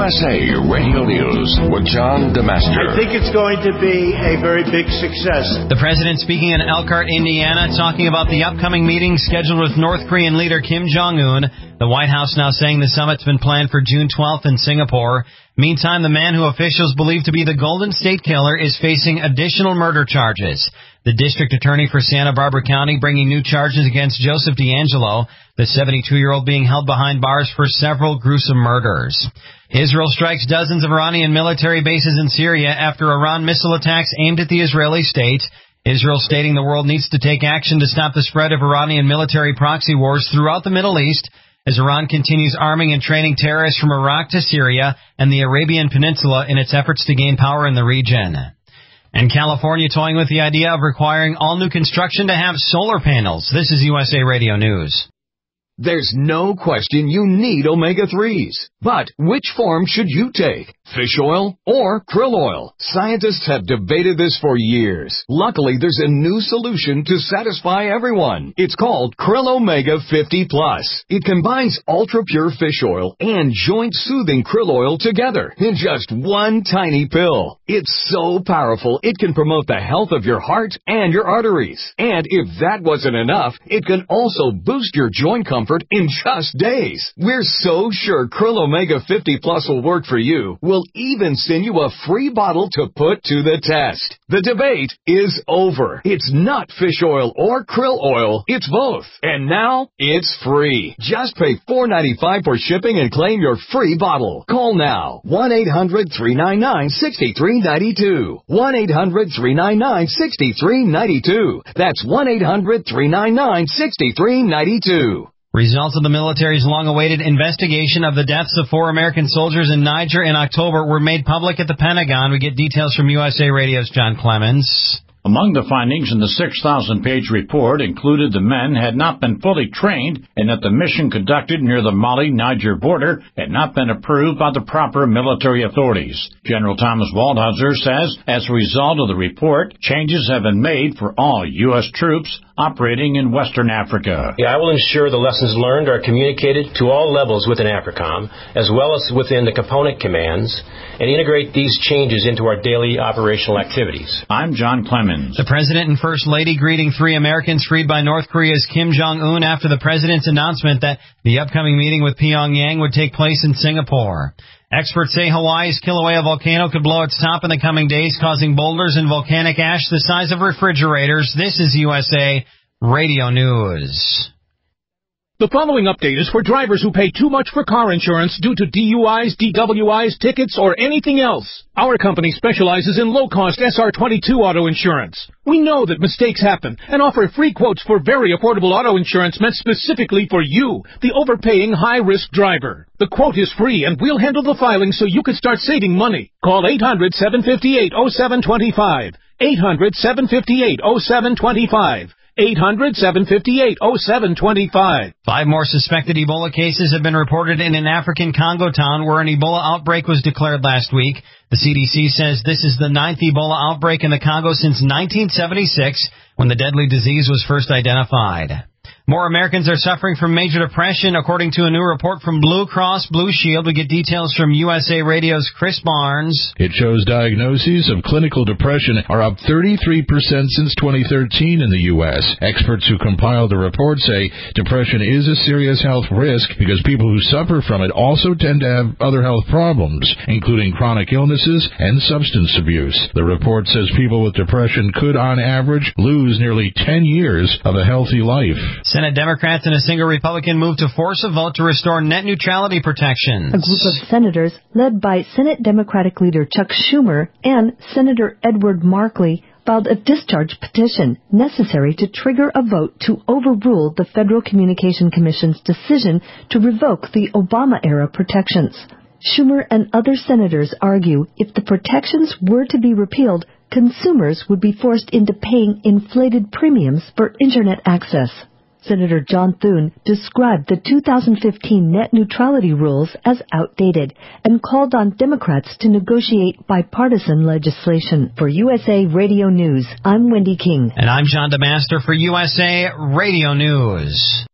USA Radio News with John DeMaster. I think it's going to be a very big success. The president speaking in Elkhart, Indiana, talking about the upcoming meeting scheduled with North Korean leader Kim Jong-un. The White House now saying the summit's been planned for June 12th in Singapore. Meantime, the man who officials believe to be the Golden State Killer is facing additional murder charges. The district attorney for Santa Barbara County bringing new charges against Joseph D'Angelo, the 72-year-old being held behind bars for several gruesome murders. Israel strikes dozens of Iranian military bases in Syria after Iran missile attacks aimed at the Israeli state. Israel stating the world needs to take action to stop the spread of Iranian military proxy wars throughout the Middle East as Iran continues arming and training terrorists from Iraq to Syria and the Arabian Peninsula in its efforts to gain power in the region. And California toying with the idea of requiring all new construction to have solar panels. This is USA Radio News. There's no question you need omega-3s. But which form should you take? Fish oil or krill oil? Scientists have debated this for years. Luckily, there's a new solution to satisfy everyone. It's called Krill Omega 50 Plus. It combines ultra-pure fish oil and joint-soothing krill oil together in just one tiny pill. It's so powerful, it can promote the health of your heart and your arteries. And if that wasn't enough, it can also boost your joint comfort in just days. We're so sure Krill Omega 50 Plus will work for you. We'll even send you a free bottle to put to the test. The debate is over. It's not fish oil or krill oil. It's both. And now, it's free. Just pay $4.95 for shipping and claim your free bottle. Call now. 1-800-399-6392. 1-800-399-6392. That's 1-800-399-6392. Results of the military's long-awaited investigation of the deaths of 4 American soldiers in Niger in October were made public at the Pentagon. We get details from USA Radio's John Clemens. Among the findings in the 6,000-page report included the men had not been fully trained and that the mission conducted near the Mali-Niger border had not been approved by the proper military authorities. General Thomas Waldhauser says, as a result of the report, changes have been made for all U.S. troops operating in Western Africa. I will ensure the lessons learned are communicated to all levels within AFRICOM, as well as within the component commands, and integrate these changes into our daily operational activities. I'm John Clemens. The President and First Lady greeting 3 Americans freed by North Korea's Kim Jong-un after the President's announcement that the upcoming meeting with Pyongyang would take place in Singapore. Experts say Hawaii's Kilauea volcano could blow its top in the coming days, causing boulders and volcanic ash the size of refrigerators. This is USA Radio News. The following update is for drivers who pay too much for car insurance due to DUIs, DWIs, tickets, or anything else. Our company specializes in low-cost SR22 auto insurance. We know that mistakes happen and offer free quotes for very affordable auto insurance meant specifically for you, the overpaying high-risk driver. The quote is free, and we'll handle the filing so you can start saving money. Call 800-758-0725. 800-758-0725. 800-758-0725. 5 more suspected Ebola cases have been reported in an African Congo town where an Ebola outbreak was declared last week. The CDC says this is the 9th Ebola outbreak in the Congo since 1976, when the deadly disease was first identified. More Americans are suffering from major depression, according to a new report from Blue Cross Blue Shield. We get details from USA Radio's Chris Barnes. It shows diagnoses of clinical depression are up 33% since 2013 in the U.S. Experts who compiled the report say depression is a serious health risk because people who suffer from it also tend to have other health problems, including chronic illnesses and substance abuse. The report says people with depression could, on average, lose nearly 10 years of a healthy life. Senate Democrats and a single Republican moved to force a vote to restore net neutrality protections. A group of senators, led by Senate Democratic leader Chuck Schumer and Senator Edward Markey, filed a discharge petition necessary to trigger a vote to overrule the Federal Communication Commission's decision to revoke the Obama-era protections. Schumer and other senators argue if the protections were to be repealed, consumers would be forced into paying inflated premiums for Internet access. Senator John Thune described the 2015 net neutrality rules as outdated and called on Democrats to negotiate bipartisan legislation. For USA Radio News, I'm Wendy King. And I'm John DeMaster for USA Radio News.